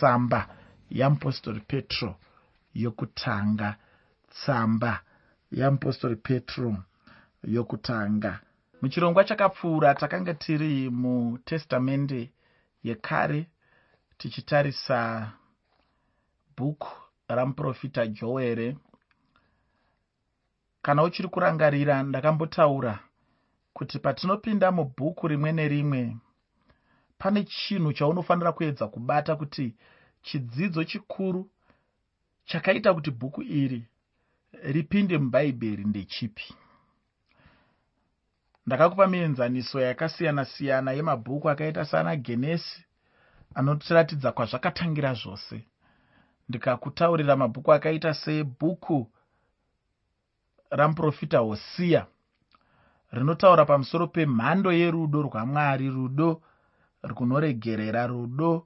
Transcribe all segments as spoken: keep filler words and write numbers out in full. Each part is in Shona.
Tsamba yamupostori Petro yokutanga. Tsamba yamupostori Petro yokutanga. Muchirongwa chakapfuura takanga tiri mutestamende yekare tichitarisa bhuku ramuprofita Joere. Kana uchiri kurangarira, ndakambotaura kuti patinopinda mubhuku rimwe nerimwe pane chinhu chaunofanira kuedza kubata kuti chidzidzo chikuru chakaita kuti bhuku iri ripinde mubhaibheri ndechipi. Ndakakupa mienzaniso yakasiyana siyana yemabhuku akaita sana Genesi anotiratidza kwazvakatangira zvose. Ndikakutaurira mabhuku akaita sebhuku ramuprofita Hosea rinotaura pamusoro pemhando yerudo rwaMwari, rudo runoregerera, rudo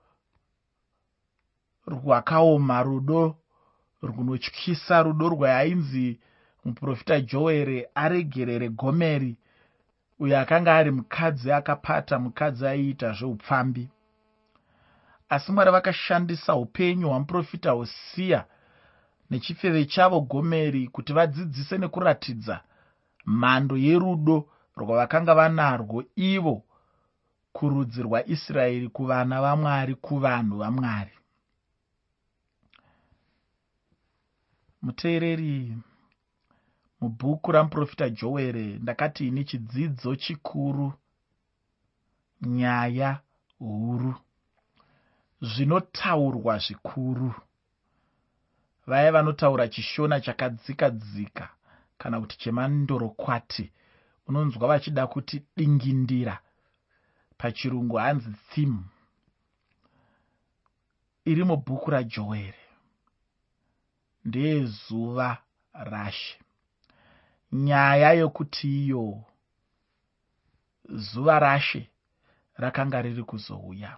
rwakaoma, rudo runotyisa, rudo rwainzi muprofita Joere aregerere Gomeri, uyo akanga ari mukadzi akapata, mukadzi aiita zveupfambi. Asi Mwari vakashandisa upenyu hwamuprofita Hosea nechifeve chavo Gomeri kuti vadzidzise nekuratidza mhando yerudo rwavakanga vanarwo ivo kurudzi rwaIsraeri, kuvana vaMwari, kuvanhu vaMwari. Muteereri, mubhuku ramuprofita Joere ndakati ini chidzidzo chikuru, nyaya huru, zvinotaurwa zvikuru. Vaya vanotaura chishona chakadzika dzika kana kuti chemandorokwati, unonzwa vachida kuti dingindira, pachirungu hanzi theme, iri mubhuku raJoere ndeyezuva raShe. Nyaya yokuti iyo zuva raShe rakanga riri kuzouya,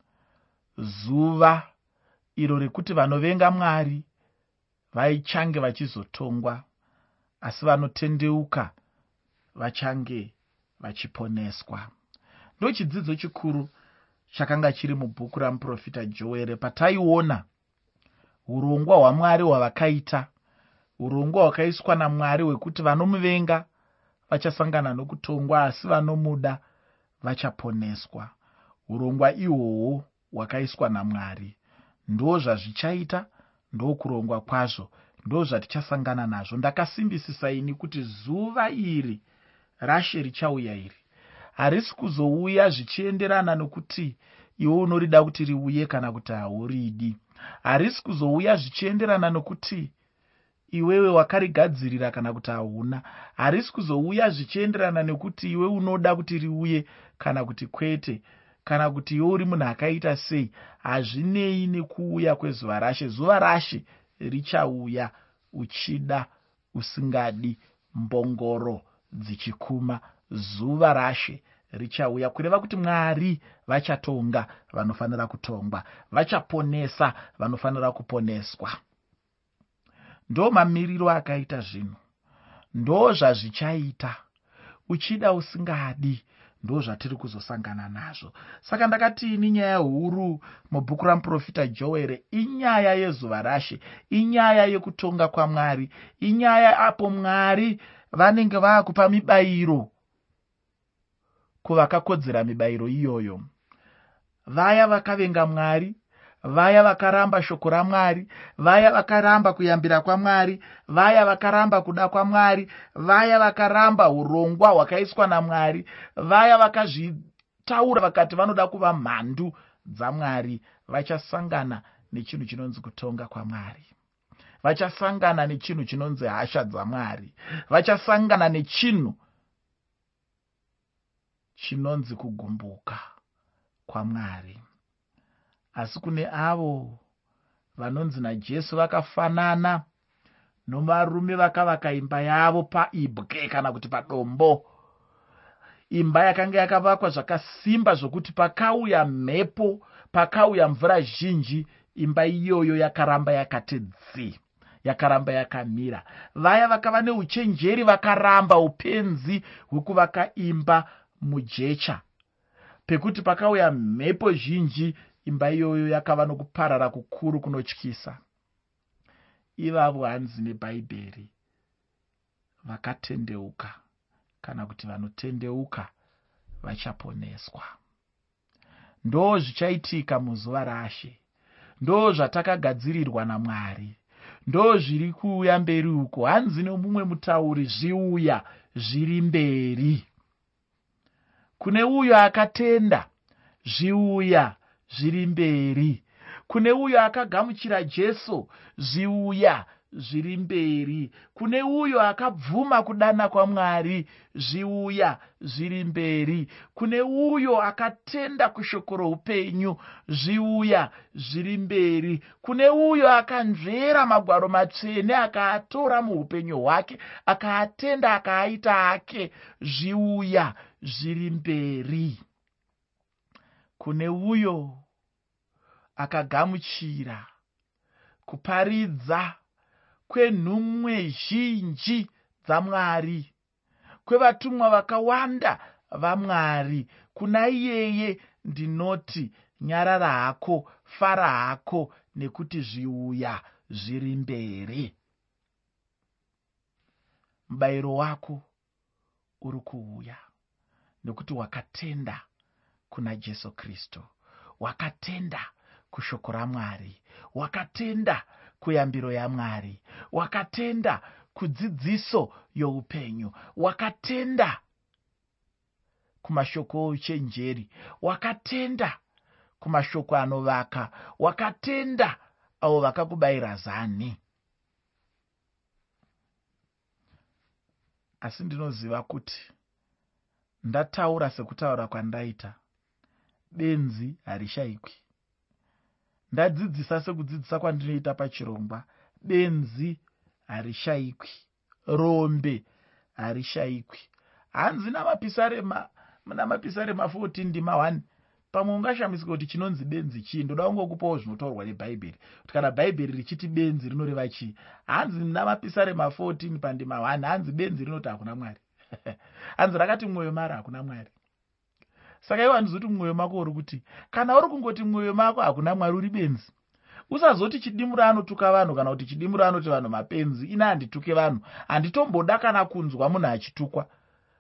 zuva iro rekuti vanovenga Mwari vaichange vachizotongwa, asi vanotendeuka vachange vachiponeswa. Ndo chidzidzo chikuru chakanga chiri mubhuku ramuprofita Joere, pataiona urongwa hwaMwari hwavakaita, urongwa hwakaiswa naMwari hwekuti vanomuvenga vachasangana nokutongwa, asi vanomuda vachaponeswa. Urongwa ihwohwo hwakaiswa naMwari ndo zvazvichaita, ndo kurongwa kwazvo, ndo zvatichasangana nazvo. Ndakasimbisisa ini kuti zuva iri raShe richauya iri harisi kuzouya zvichienderana nokuti iwe unorida kuti riuye kana kuti hauridi. Harisi kuzouya zvichienderana nokuti iwewe wakarigadzirira kana kuti hauna. Harisi kuzouya zvichienderana nokuti iwe unoda kuti riuye kana kuti kwete, kana kuti iwe uri munhu akaita sei. Hazvinei nekuuya kwezuva raShe. Zuva raShe richauya, uchida usingadi, mbongoro dzichikuma. Zuva raShe richauya, kureva kuti Mwari vachatonga vanofanira kutongwa, vachaponesa vanofanira kuponeswa. Ndo mamiriro akaita zvinhu, ndo zvazvichaita, uchida usingadi, ndo zvatiri kuzosangana nazvo. Saka ndakati ini nyaya huru mubhuku ramuprofita Joere inyaya yezuva raShe, inyaya yekutonga kwaMwari, inyaya apo Mwari vanenge vakupa mibayiro kuvakakodzera mibayiro iyoyo. Vaya vakavenga Mwari, vaya vakaramba shoko raMwari, vaya vakaramba kuyambira kwaMwari, vaya vakaramba kuda kwaMwari, vaya vakaramba urongwa hwakaiswa naMwari, vaya vakazvitaura vakati vanoda kuva mhandu dzaMwari, vachasangana nechinhu chinonzi kutonga kwaMwari. Vachasangana nechinhu chinonzi hasha dzaMwari. Vachasangana nechinhu chinonzi kugumbuka kwaMwari. Asi kune avo vanonzi naJesu vakafanana novarume vakavaka imba yavo paibwe kana kuti padombo, imba yakanga yakavakwa zvakasimba zvokuti pakauya mhepo, pakauya mvura zhinji, imba iyoyo yakaramba yakati dzi, yakaramba yakamira. Vaya vakava neuchenjeri vakaramba upenzi hwekuvaka imba mujecha, pekuti pakauya mhepo zhinji imba iyoyo yakava nokuparara kukuru kunotyisa. Ivavo hanzi nebhaibheri vakatendeuka, kana kuti vanotendeuka vachaponeswa. Ndo zvichaitika muzuva raShe. Ndo zvatakagadzirirwa naMwari. Ndo zviri kuuya mberi uko. Hanzi nomumwe mutauri, zviuya zviri mberi. Kune uyo akatenda, zviuya zviri mberi. Kune uyo akagamuchira Jesu, zviuya zviri mberi. Kune uyo akabvuma kudana kwaMwari, zviuya zviri mberi. Kune uyo akatenda kushoko roupenyu, zviuya zviri mberi. Kune uyo akanzvera magwaro matsvene akaatora muupenyu hwake, akaatenda akaaita ake, zviuya zviri mberi. Kune uyo akagamuchira kuparidza kwenhumwe zhinji dzaMwari, kwevatumwa vakawanda vaMwari, kuna iyeye ndinoti nyarara hako, fara hako, nekuti zviuya zviri mberi. Mubayiro wako uri kuuya, nekuti wakatenda kuna Jesu Kristu, wakatenda kushoko raMwari, wakatenda kuyambiro yaMwari, wakatenda kudzidziso youpenyu, wakatenda kumashoko ouchenjeri, wakatenda kumashoko anovaka, wakatenda avo vakakubayira zani. Asi ndinoziva kuti ndataura sekutaura kwandaita, benzi harishayikwi. Ndadzidzisa sekudzidzisa kwandinoita pachirongwa, benzi harishayikwi. Rombe harishayikwi. Hanzi namapisarema namapisarema fourteen ndima one. Pamwe ungashamisika kuti chinonzi benzi chii. Ndoda kungokupawo zvinotaurwa nebhaibheri. Kuti kana bhaibheri richiti benzi rinoreva chii. Hanzi namapisarema fourteen pandima one. Hanzi benzi rinoti hakuna Mwari. Hanzi rakati mwoyo mara hakuna Mwari. Saka iwa ndizoti mwoyo mako uri kuti kana uri kungoti mwoyo mako hakuna Mwari, uri benzi. Usazoti Chidimura anotuka vanhu kana kuti Chidimura anoti vanhu mapenzi. Ina handituke vanhu. Handitomboda kana kunzwa munhu achitukwa.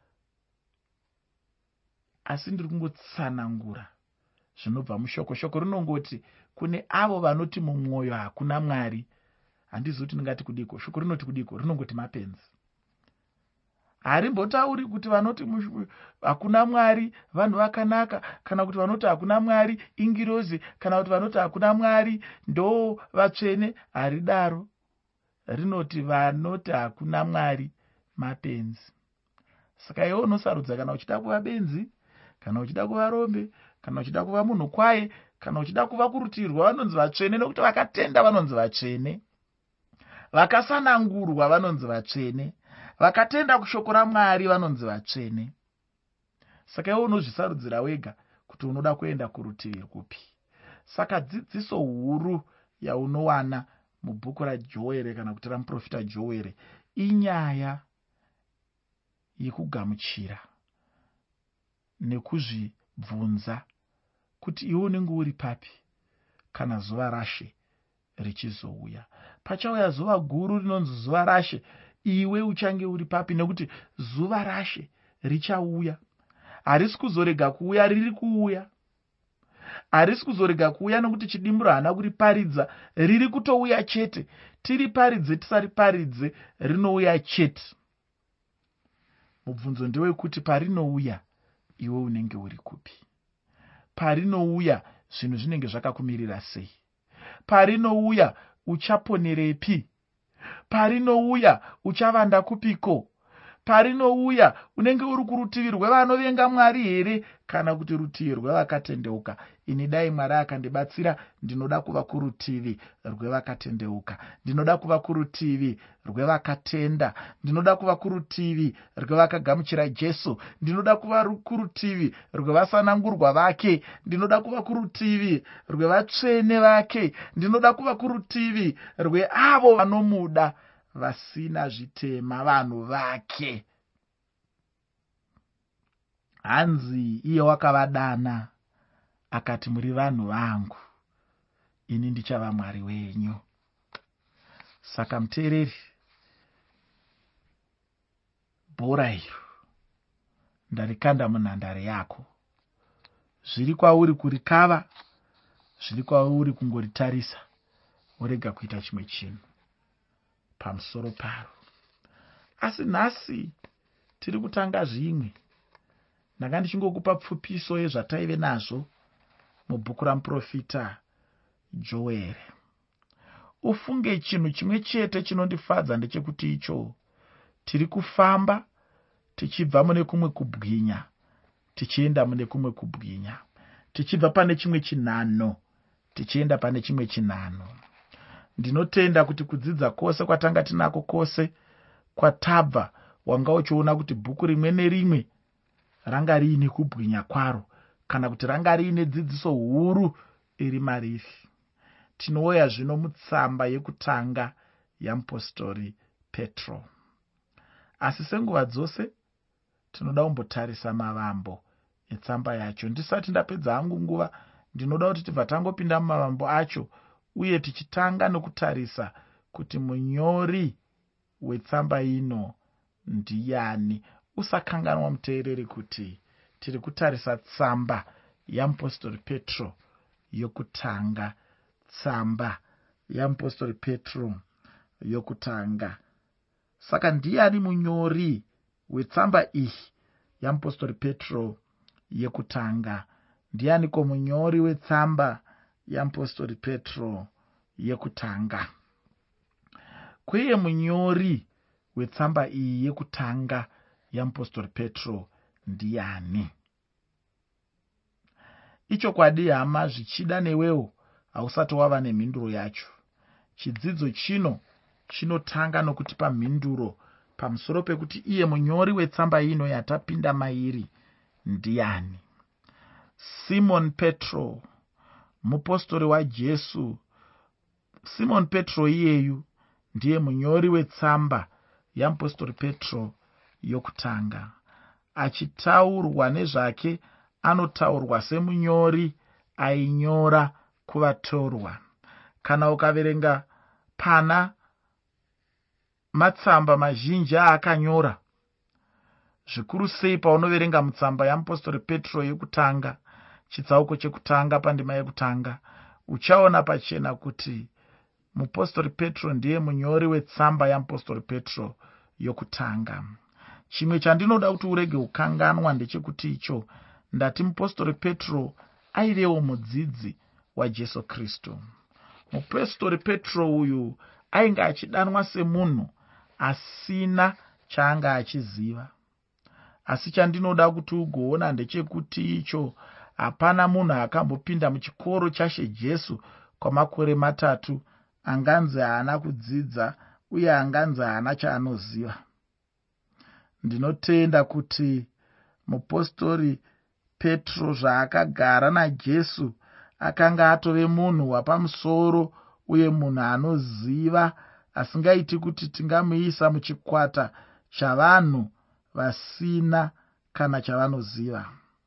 Asi ndiri kungotsanangura zvinobva mushoko. Shoko rinongoti kune avo vanoti mumwoyo hakuna Mwari. Handizoti ndingati kudiko. Shoko rinoti kudiko, rinongoti mapenzi. Harimbotauri kuti vanoti hakuna Mwari vanhu vakanaka, kana kuti vanoti hakuna Mwari ingirozi, kana kuti vanoti hakuna Mwari ndo vatsvene. Haridaro. Rinoti vanoti hakuna Mwari mapenzi. Saka iwe unosarudza kana uchida kuva benzi, kana uchida kuva rombe, kana uchida kuva munhu kwaye, kana uchida kuva kurutivi rwavanonzi vatsvene, nokuti vakatenda vanonzi vatsvene, vakasanangurwa vanonzi vatsvene, vakatenda kushoko raMwari vanonzi vatsvene. Saka iwe unozvisarudzira wega kuti unoda kuenda kurutivi rwupi. Saka dzidziso huru yaunowana mubhuku raJoere kana kuti ramuprofita Joere inyaya yekugamuchira nekuzvibvunza kuti iwe unenge uri papi kana zuva raShe richizouya. Pachauya zuva guru rinonzi zuva raShe, iwe uchange uri papi, nekuti zuva raShe richauya. Harisi kuzorega kuuya, riri kuuya. Harisi kuzorega kuuya nokuti Chidimura hana kuriparidza, riri kutouya chete. Tiriparidze tisariparidze, rinouya chete. Mubvunzo ndewe kuti parinouya iwe unenge uri kupi? Parinouya zvinhu zvinenge zvakakumirira sei? Parinouya uchaponerepi? Parinouya uchavanda kupiko? Parinouya unenge uri kurutivi rwevanovenga Mwari here, kana kuti rutivi rwevakatendeuka? Ini dai Mwari akandibatsira, ndinoda kuva kurutivi rwevakatendeuka. Ndinoda kuva kurutivi rwevakatenda. Ndinoda kuva kurutivi rwevakagamuchira Jesu. Ndinoda kuva kurutivi rwevasanangurwa vake. Ndinoda kuva kurutivi rwevatsvene vake. Ndinoda kuva kurutivi rweavo vanomuda, vasina zvitema, vanhu vake. Hanzi iye wakavadana akati, muri vanhu vangu, ini ndichava Mwari wenyu. Saka muteereri, bhora iro ndarikanda munhandare yako. Zviri kwauri kurikava, zviri kwauri kungoritarisa, urega kuita chimwe chinhu pamusoro paro. Asi nhasi tiri kutanga zvimwe. Ndanga ndichingokupa pfupiso yezvataive nazvo mubhuku ramuprofita Joel. Ufunge chinhu chimwe chete chinondifadza ndechekuti icho tiri kufamba tichibva mune kumwe kubwinya tichienda mune kumwe kubwinya, tichibva pane chimwe chinhano tichienda pane chimwe chinhano. Ndinotenda kuti kudzidza kwose kwatanga tinako kwose kwatabva, wanga uchiona kuti bhuku rimwe nerimwe ranga riine kubwinya kwaro, kana kuti ranga riine dzidziso huru iri mariri. Tinouya zvino mutsamba yekutanga yamupostori Petro. Asi senguva dzose tinoda kumbotarisa mavambo etsamba yacho. Ndisati ndapedza hangu nguva, ndinoda kuti tibva tangopinda mumavambo acho, uye tichitanga nokutarisa kuti munyori wetsamba ino ndiani. Usakanganwa muteereri kuti tiri kutarisa tsamba yamupostori Petro yokutanga. Tsamba yamupostori Petro yokutanga. Saka ndiani munyori wetsamba iyi yamupostori Petro yekutanga? Ndiani ko munyori wetsamba yamupostori Petro yekutanga? Kweye munyori wetsamba iyi yekutanga yamupostori Petro ndiani? Ichokwadi hama, zvichida newewo hausati wava nemhinduro yacho. Chidzidzo chino chinotanga nokutipa mhinduro pamusoro pekuti iye munyori wetsamba ino yatapinda mairi ndiani. Simon Petro, mupostori waJesu. Simon Petro iyeyu ndiye munyori wetsamba yamupostori Petro yokutanga. Achitaurwa nezvake, anotaurwa semunyori ainyora kuvatorwa. Kana ukaverenga pana matsamba mazhinji aakanyora, zvikuru sei paunoverenga mutsamba yamupostori Petro yekutanga, chitsauko chekutanga pandima yekutanga, uchaona pachena kuti mupostori Petro ndiye munyori wetsamba yamupostori Petro yokutanga. Chimwe chandinoda kuti urege kukanganwa ndechekuti icho, ndati mupostori Petro aivewo mudzidzi waJesu Kristu. Mupostori Petro uyu ainge achidanwa semunhu asina chaanga achiziva. Asi chandinoda kuti ugoona ndechekuti icho, hapana munhu akambopinda muchikoro chaShe Jesu kwamakore matatu anganzi haana kudzidza uye anganzi haana chaanoziva. Ndinotenda kuti mupostori Petro zvaakagara naJesu akanga atove munhu wapamusoro uye munhu anoziva, asingaiti kuti tingamuisa muchikwata chavanhu vasina kana chavanoziva.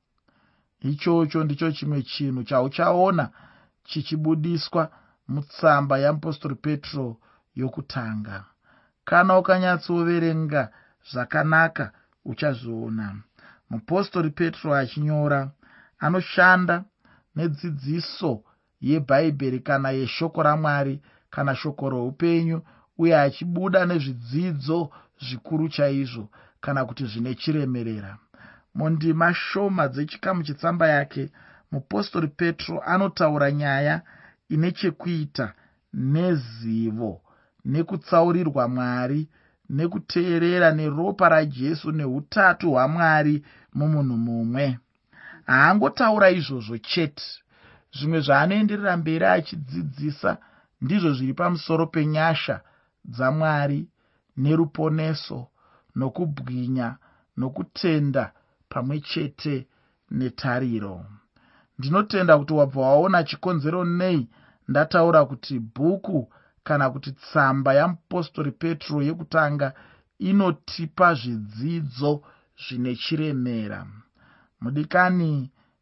Ichocho ndicho chimwe chinhu chauchaona chichibudiswa mutsamba yamupostori Petro yokutanga. Kana ukanyatsoverenga zvakanaka uchazviona. Mupostori Petro achinyora anoshanda nedzidziso yeBhaibheri kana yeshoko raMwari kana shoko roupenyu, uye achibuda nezvidzidzo zvikuru chaizvo kana kuti zvine chiremerera. Mundima shoma dzechikamu chetsamba yake, mupostori Petro anotaura nyaya ine chekuita nezivo, nekutsaurirwa Mwari, nekuteerera neropa raJesu neutatu hwaMwari mumunhu mumwe. Haangotaura izvozvo chete. Zvimwe zvaanoenderera mberi achidzidzisa ndizvo zviri pamusoro penyasha dzaMwari, neruponeso, nokubwinya, nokutenda pamwe chete netariro. Ndinotenda kuti wabva waona chikonzero nei ndataura kuti bhuku kana kuti tsamba yamupostori Petro yekutanga inotipa zvidzidzo zvine chiremera. Mudikani,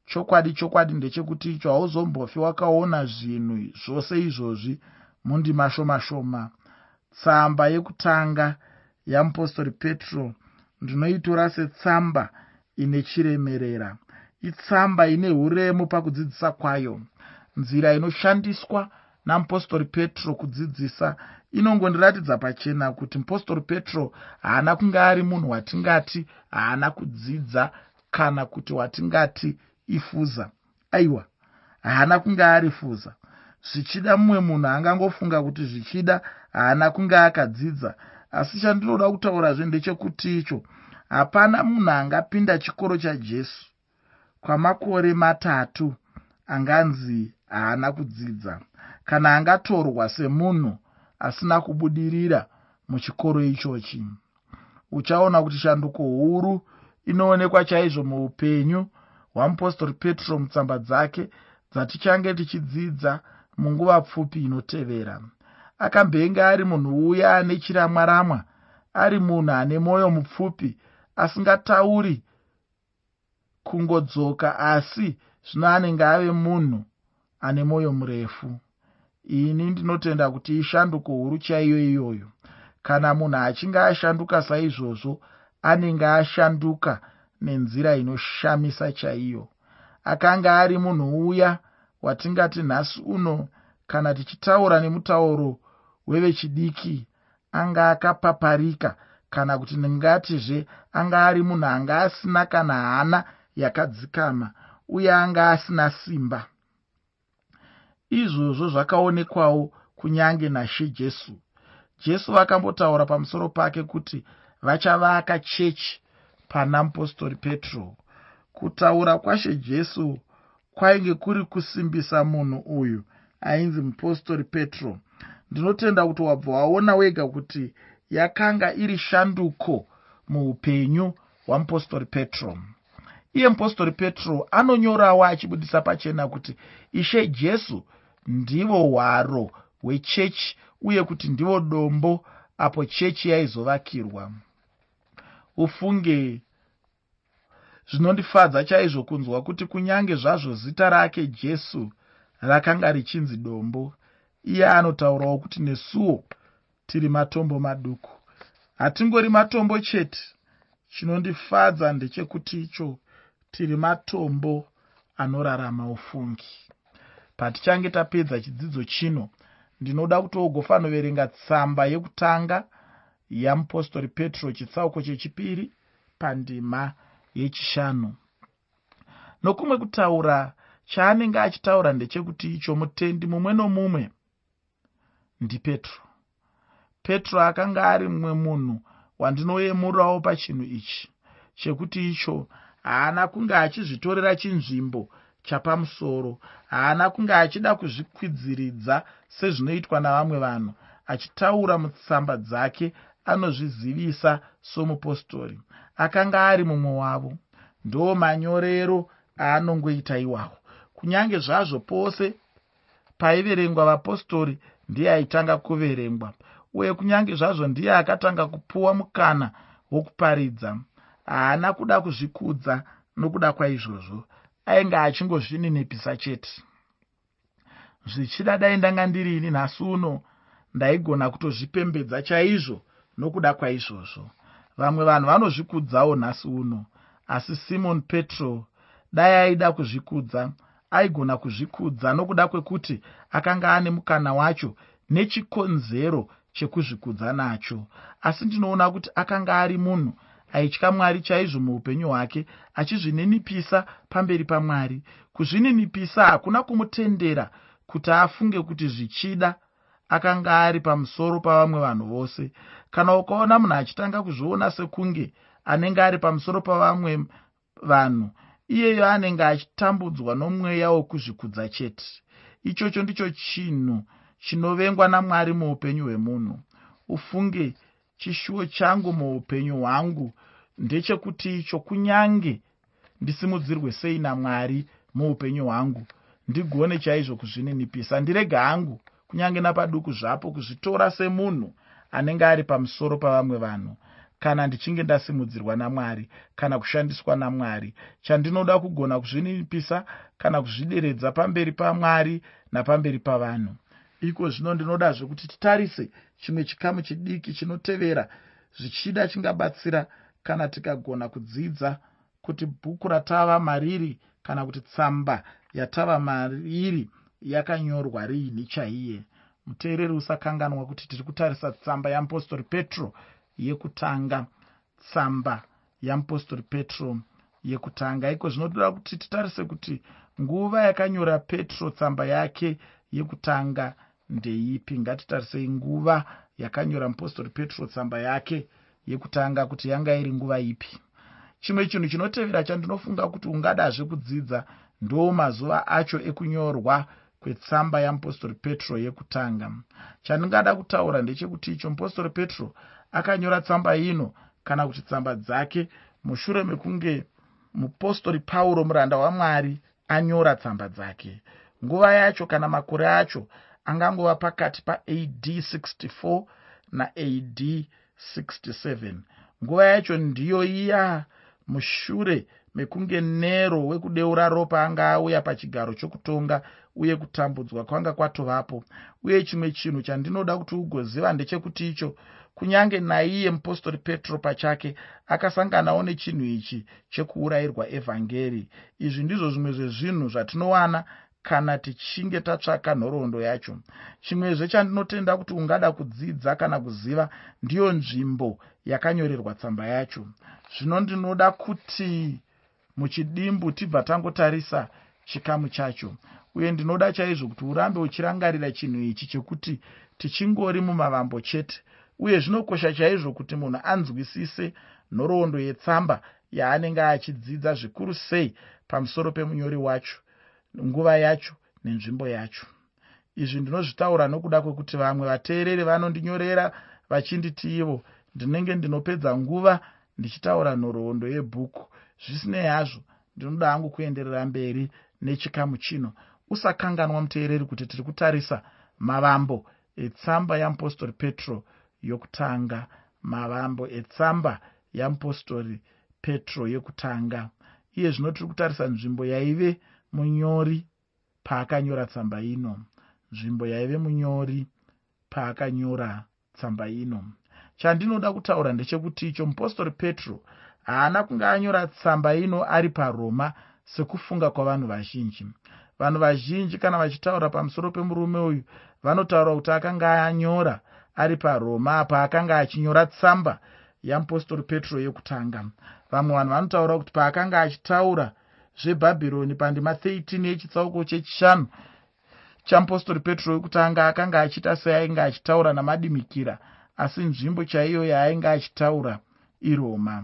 chokwadi chokwadi ndechekuti icho hauzombofi wakaona zvinhu zvose izvozvi mundima shoma shoma. Tsamba yekutanga yamupostori Petro ndinoitora setsamba ine chiremerera. Itsamba ine uremu pakudzidzisa kwayo. Nzira inoshandiswa namupostori Petro kudzidzisa inongondiratidza pachena kuti mupostori Petro haana kunge ari munhu watingati haana kudzidza kana kuti watingati ifuza. Aiwa, haana kunge ari fuza. Zvichida mumwe munhu angangofunga kuti zvichida haana kunge akadzidza, asi chandinoda kutaurazve ndechekuti icho hapana munhu angapinda chikoro chaJesu kwamakore matatu anganzi haana kudzidza, kana angatorwa semunhu asina kubudirira muchikoro ichochi. Uchaona kuti shanduko huru inoonekwa chaizvo muupenyu hwamupostori Petro mutsamba dzake dzatichange tichidzidza munguva pfupi inotevera. Akambenge ari munhu uya ane chiramwaramwa, ari munhu ane mwoyo mupfupi, asingatauri kungodzoka, asi zvino anenge ave munhu ane mwoyo murefu. Ini ndinotenda kuti ishanduko huru chaiyo iyoyo. Kana munhu achinge ashanduka saizvozvo, anenge ashanduka nenzira inoshamisa chaiyo. Akanga ari munhu uya watingati nhasi uno, kana tichitaura nemutauro wevechidiki, anga akapaparika, kana kuti ndingatizve anga ari munhu anga asina kana hana yakadzikama, uye anga asina simba. Izvozvo zvakaonekwawo kunyange naShe Jesu. Jesu vakambotaura pamusoro pake kuti vachavaka chechi pana mupostori Petro. Kutaura kwaShe Jesu kwainge kuri kusimbisa munhu uyu ainzi mupostori Petro. Ndinotenda kuti wabva waona wega kuti yakanga iri shanduko muupenyu hwamupostori Petro. Iye mupostori Petro anonyorawo achibudisa pachena kuti Ishe Jesu ndivo hwaro hwechechi, uye kuti ndivo dombo apo chechi yaizovakirwa. Ufunge, zvinondifadza chaizvo kunzwa kuti kunyange zvazvo zita rake Jesu rakanga richinzi dombo, iye anotaurawo kuti nesuwo tiri matombo maduku. Hatingori matombo chete, chinondifadza ndechekuti icho tiri matombo anorarama ufungi. Patichange tapedza chidzidzo chino, ndinoda kuti ugofanoverenga tsamba yekutanga yamupostori Petro chitsauko chechipiri pandima yechishanu. Nokumwe kutaura chaanenge achitaura ndechekuti icho mutendi mumwe nomumwe ndiPetro. Petro akanga ari mumwe munhu wandinoyemurawo pachinhu ichi, chekuti icho haana kunge achizvitorera chinzvimbo chapamusoro, haana kunge achida kuzvikwidziridza sezvinoitwa navamwe vanhu. Achitaura mutsamba dzake anozvizivisa somupostori. Akanga ari mumwe wavo. Ndo manyorero aanongoita iwawo. Kunyange zvazvo pose paiverengwa vapostori ndiye aitanga kuverengwa, uye kunyange zvazvo ndiye akatanga kupuwa mukana wokuparidza. Haana kuda kuzvikudza nokuda kwaizvozvo, ainge achingozvininipisa chete. Zvichida dai ndanga ndirini nhasi uno, ndaigona kutozvipembedza chaizvo nokuda kwaizvozvo. Vamwe vanhu vanozvikudzawo nhasi uno, asi Simon Petro dai aida kuzvikudza, aigona kuzvikudza nokuda kwekuti akanga ane mukana wacho nechikonzero chekuzvikudza nacho. Asi ndinoona kuti akanga ari munhu aitya Mwari chaizvo muupenyu hwake, achizvininipisa pamberi paMwari. Kuzvininipisa hakuna kumutendera kuti afunge kuti zvichida akanga ari pamusoro pavamwe vanhu vose. Kana ukaona munhu achitanga kuzviona sekunge anenge ari pamusoro pavamwe vanhu, iyeyo anenge achitambudzwa nomweya wokuzvikudza chete. Ichocho ndicho chinhu chinovengwa naMwari muupenyu hwemunhu. Ufunge, chishuwo changu muupenyu hwangu ndechekuti icho kunyange ndisimudzirwe sei naMwari muupenyu hwangu, ndigone chaizvo kuzvininipisa. Ndirege hangu kunyange napaduku zvapo kuzvitora semunhu anenge ari pamusoro pavamwe vanhu. kana ndichinge ndasimudzirwa naMwari kana kushandiswa naMwari. Chandinoda kugona kuzvinipisa kana kuzvideredza pamberi paMwari napamberi pavanhu. Iko zvino ndinodazve kuti titarise chimwe chikamu chidiki chinotevera, zvichida chingabatsira kana tikagona kudzidza kuti bhuku ratava mariri kana kuti tsamba yatava mariri yakanyorwa riini chaiye. Muteereri usakanganwa kuti tiri kutarisa tsamba yaMupostori Petro yekutanga, tsamba yaMupostori Petro yekutanga. Iko zvinoda kuti titarise kuti nguva yakanyora Petro tsamba yake yekutanga ndeipi. Ngatitarisei nguva yakanyora Mupostori Petro tsamba yake yekutanga kuti yanga iri nguva ipi. Chimwe chinhu chinotevera chandinofunga kuti ungadazve kudzidza ndo mazuva acho ekunyorwa kwetsamba yaMupostori Petro yekutanga. Chandingada kutaura ndechekuti icho Mupostori Petro akanyora tsamba ino kana kuti tsamba dzake mushure mekunge Mupostori Pauro muranda waMwari anyora tsamba dzake. Nguva yacho kana makore acho angangova pakati pa A D sixty-four na A D sixty-seven. Nguva yacho ndiyo iya mushure mekunge Nero wekudeura ropa anga auya pachigaro chokutonga uye kutambudzwa kwanga kwatovapo. Uye chimwe chinhu chandinoda kuti ugoziva ndechekuti icho kunyange naiye Mupostori Petro pachake akasanganawo nechinhu ichi chekuurayirwa evhangeri. Izvi ndizvo zvimwe zvezvinhu zvatinowana kana tichinge tatsvaka nhoroondo yacho. Chimwezve chandinotenda kuti ungada kudzidza kana kuziva ndiyo nzvimbo yakanyorerwa tsamba yacho. Zvino ndinoda kuti muchidimbu tibva tangotarisa chikamu chacho, uye ndinoda chaizvo kuti urambe uchirangarira chinhu ichi chekuti tichingori mumavambo chete, uye zvinokosha chaizvo kuti munhu anzwisise nhoroondo yetsamba yaanenge achidzidza, zvikuru sei pamusoro pemunyori wacho, nguva yacho nenzvimbo yacho. Izvi ndinozvitaura nokuda kwekuti vamwe vateereri vanondinyorera vachinditi ivo ndinenge ndinopedza nguva ndichitaura nhoroondo yebhuku. Zvisinei hazvo, ndinoda hangu kuenderera mberi nechikamu chino. Usakanganwa muteereri kuti tiri kutarisa mavambo etsamba yaMupostori Petro yokutanga, mavambo etsamba yaMupostori Petro yekutanga. Iye zvino tiri kutarisa nzvimbo yaive munyori paakanyora tsamba ino, nzvimbo yaive munyori paakanyora tsamba ino. Chandinoda kutaura ndechekuti icho Mupostori Petro haana kunga anyora tsamba ino ari paRoma sekufunga kwavanhu vazhinji. Vanhu vazhinji kana vachitaura pamusoro pemurume uyu vanotaura kuti akanga anyora ari paRoma paakanga achinyora tsamba yaMupostori Petro yekutanga. Vamwe vanhu vanotaura kuti paakanga achitaura zveBhabhironi pandima thirteen yechitsauko chechishanu chaMupostori Petro yekutanga akanga achiita seainge achitaura namadimikira, asi nzvimbo chaiyo yaainge achitaura iRoma.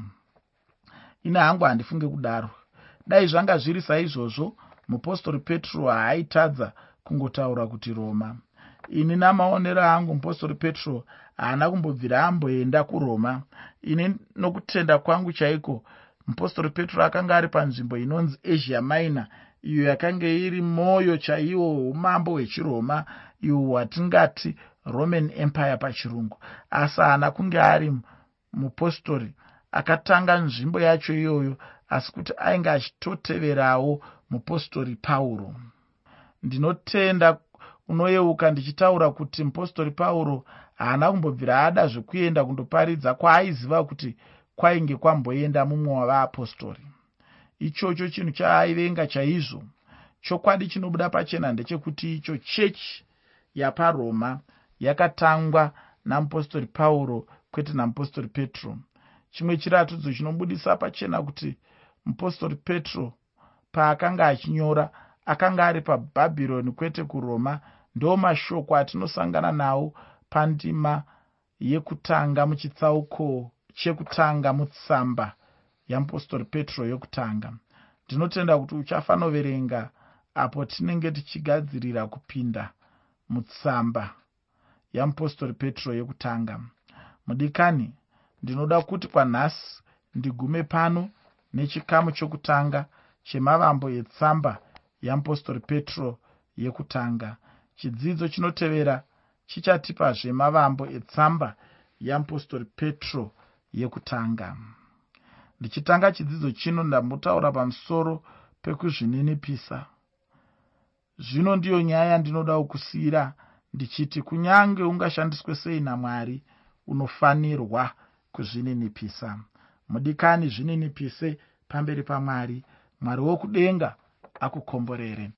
Ina hangu handifunge kudaro. Dai zvanga zviri saizvozvo, Mupostori Petro haaitadza kungotaura kuti Roma. Ini namaonero angu Mupostori Petro haana kumbobvira amboenda kuRoma. Ini nokutenda kwangu chaiko, Mupostori Petro akanga ari panzvimbo inonzi Asia Minor, iyo yakanga iri moyo chaiwo umambo hwechiRoma, iyo watingati Roman Empire pachirungu. Asi haana kunge ari mupostori akatanga nzvimbo yacho iyoyo, asi kuti ainge achitoteverawo Mupostori Pauro. Ndinotenda unoyeuka ndichitaura kuti Mupostori Pauro haana kumbobvira ada zvekuenda kundoparidza kwaaiziva kuti kwainge kwamboenda mumwe wavaapostori. Ichocho chinhu chaaivenga chaizvo. Chokwadi chinobuda pachena ndechekuti icho chechi yapaRoma yakatangwa naMupostori Pauro kwete naMupostori Petro. Chimwe chiratidzo chinobudisa pachena kuti Mupostori Petro paakanga achinyora akanga ari paBhabhironi kwete kuRoma ndo mashoko atinosangana nawo pandima yekutanga muchitsauko chekutanga mutsamba yaMupostori Petro yokutanga. Ndinotenda kuti uchafanoverenga apo tinenge tichigadzirira kupinda mutsamba yaMupostori Petro yokutanga. Mudikani, ndinoda kuti kwanhasi ndigume pano nechikamu chokutanga chemavambo etsamba yaMupostori Petro yekutanga. Chidzidzo chinotevera chichatipazve mavambo etsamba yaMupostori Petro yekutanga. Ndichitanga chidzidzo chino ndambotaura pamusoro pekuzvininipisa. Zvino ndiyo nyaya ndinoda kusiyira ndichiti kunyange ungashandiswe sei naMwari, unofanirwa kuzvininipisa. Mudikani, zvininipise pamberi paMwari. Mwari wokudenga akukomborere.